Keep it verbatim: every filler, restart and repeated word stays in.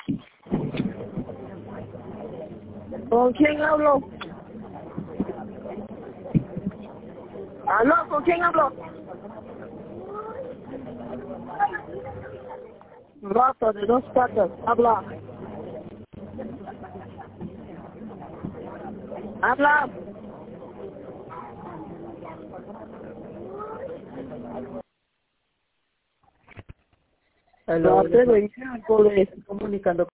¿Con quién hablo? ¿Aló? ¿Con quién hablo? Rata de dos patas, habla. Habla. Hello, Rata de miércoles. comunicando